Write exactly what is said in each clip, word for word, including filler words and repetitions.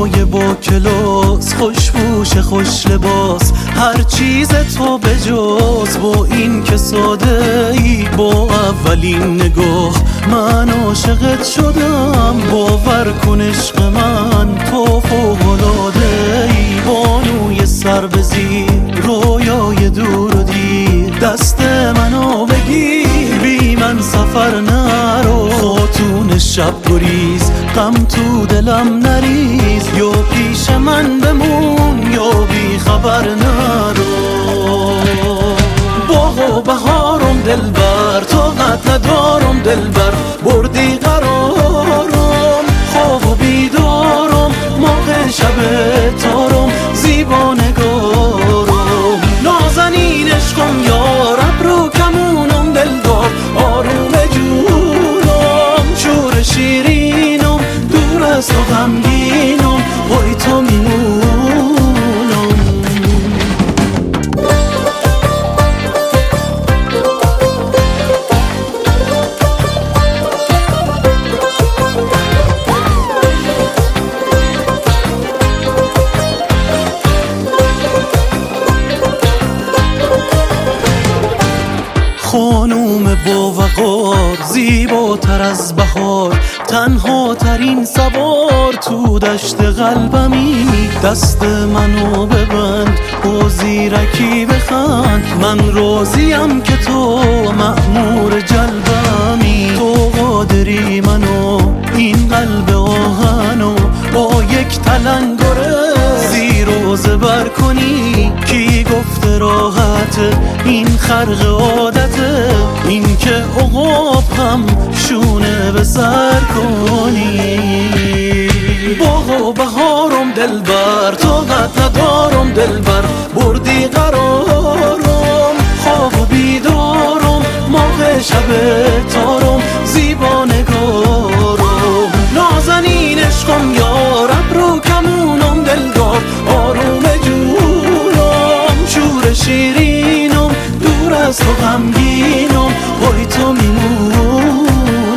رویای با کلاس، خوشبوش خوش لباس، هر چیز تو بجاز. با این که ساده ای با اولین نگاه من عاشقت شدم. باور کن عشق من تو فوق‌العاده ای، بانوی سر به زیر، رویای دور و دیر. دست منو بگیر بی من سفر نرو، خاتون شب گریز غم تو دلم نریز. یا پیش من بمون یا بی خبر نرو. باغ و بهارم دلبر، طاقت ندارم دلبر، بردی قرارم. خواب و بیدارم موقع شب تارم، زیبا نگارم. نازنین عشقم یار، ابرو کمونم دلدار، آروم جونم. شور شیرینم دور از تو غمگینم، وای تو میمونم. خانوم با وقار، زیباتر از بهار، تنها ترین سوار تو دشت قلبمی. دست منو ببند با زیرکی بخند، من راضیم که تو مأمور جلبمی. تو قادری منو این قلب آهنو با یک تلنگره زیر و زبر کنی. کی گفته راحته این خرق عادته، این که عقاب هم شونه به سر کنی. باغ و بهارم دلبر، طاقت ندارم دلبر، بردی قرارم. خواب و بیدارم موقع شب تارم، زیبا نگارم. نازنین عشقم یار، ابرو کمونم دلدار، آروم جونم. شور شیرینم دور از تو غمگینم، وای تو میمونم.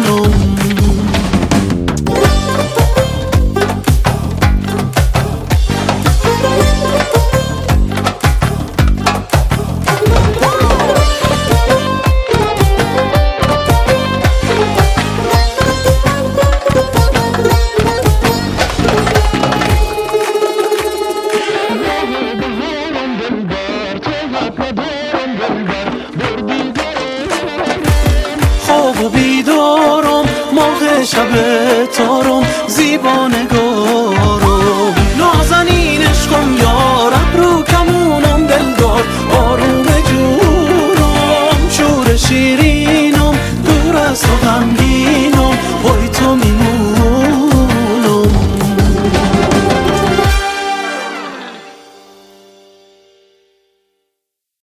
خواب و بیدارم موقع شب تارم، زیبا نگارم. نازنین عشقم